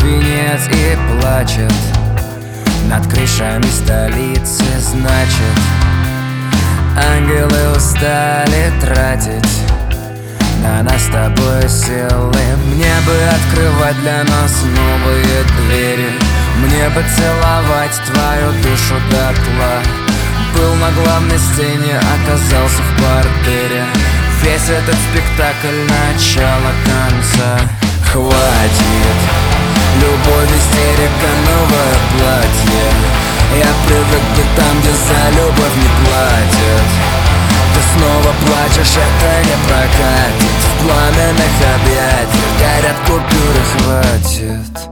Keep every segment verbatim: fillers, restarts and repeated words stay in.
свинец и плачет над крышами столицы, значит, ангелы устали тратить на нас с тобой силы. Мне бы открывать для нас новые двери, мне бы целовать твою душу дотла. Был на главной сцене, оказался в партере. Весь этот спектакль начало конца. Хватит, любовь, истерика, новое платье. Я привык быть там, где за любовь не платят. Ты снова плачешь, это не прокатит. В пламенных объятиях горят купюры, хватит.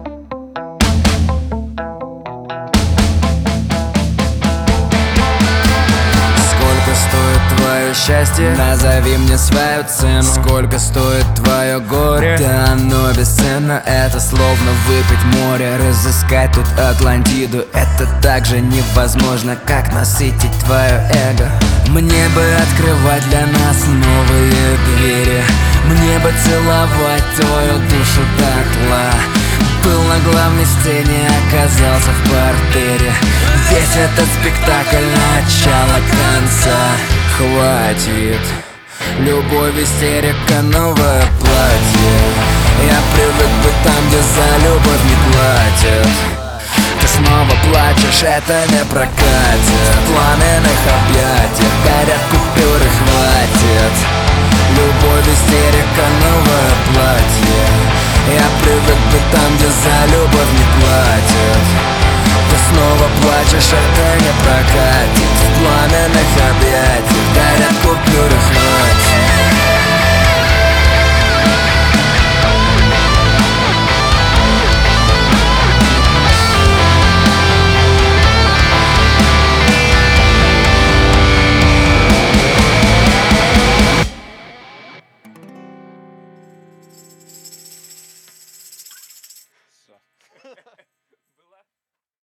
Твое счастье, назови мне свою цену. Сколько стоит твое горе? Да оно бесценно. Это словно выпить море, разыскать тут Атлантиду. Это так же невозможно, как насытить твое эго. Мне бы открывать для нас новые двери, мне бы целовать твою душу дотла. Был на главной сцене, оказался в партере. Весь этот спектакль начало конца. Хватит, любовь, истерика, новое платье. Я привык быть там, где за любовь не платят. Ты снова плачешь, это не прокатит. В пламенных объятиях горят купюры, хватит. Любовь, истерика, новое платье. Я привык быть там, где за любовь не платят. Ты снова плачешь, это не прокатит. В пламенных